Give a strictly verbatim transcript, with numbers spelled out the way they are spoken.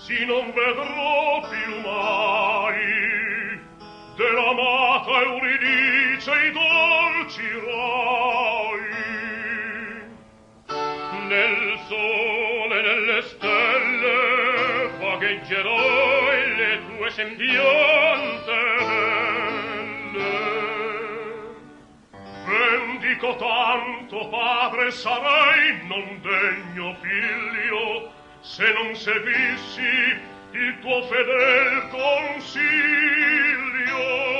sì non vedrò più mai dell'amata Euridice i dolci rai. Nel sole, nelle stelle vagheggerò e le tue sembianze belle. Bendico tanto, padre, sarei non degno figlio se non seguissi il tuo fedel consiglio.